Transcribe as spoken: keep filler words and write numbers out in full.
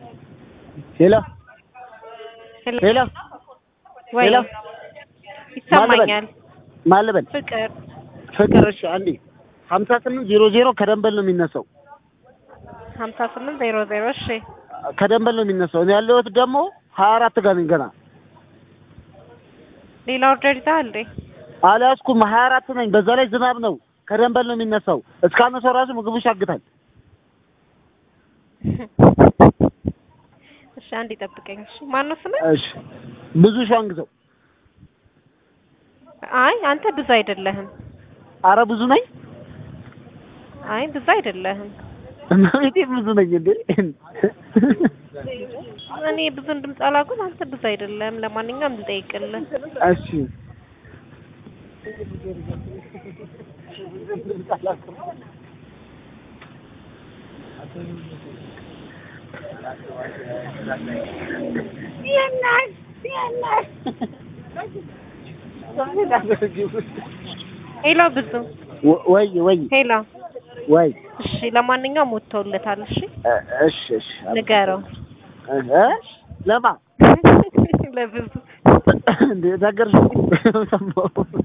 ሄሎ ሄሎ ወይ ይሰማኛል ማለበል ፍቅር ፍቅር እሺ አንዴ ሀምሳ ስምንት ዜሮ ዜሮ ከደንበል ነው የሚነሳው ሀምሳ ስምንት ዜሮ ዜሮ እሺ ከደንበል ነው የሚነሳው እኔ ያለሁት ደግሞ ሀያ አራት ጋር ነኝ ገና ሌላ ኦርደር ይዘሃል እንዴ አልያዝኩም ሀያ አራት ነኝ በዛ ላይ ዝናብ ነው ከደንበል ነው የሚነሳው እስካነሰው ራሱ ምግቡ ይሻግታል እሺ አንዴ ጠብቀኝ እሺ ማነው ስምህ እሺ ብዙ ሻንግዘው አይ አንተ ብዙ አይደለህም አረ ብዙ ነኝ አይ ብዙ አይደለህም እናቴ ብዙ ነኝ እንዴ እኔ ብዙ እንድምፅ አላውቅም አንተ ብዙ አይደለህም ለማንኛውም ልጠይቅልህ እሺ የናስ የናስ ሄሎ ብዙ ወይ ወይ ሄሎ ወይ እሺ ለማንኛውም ወጥተውለታል እሺ እሺ እሺ ንገረው እ ለማ ለብዙ እንደ ነገርሽ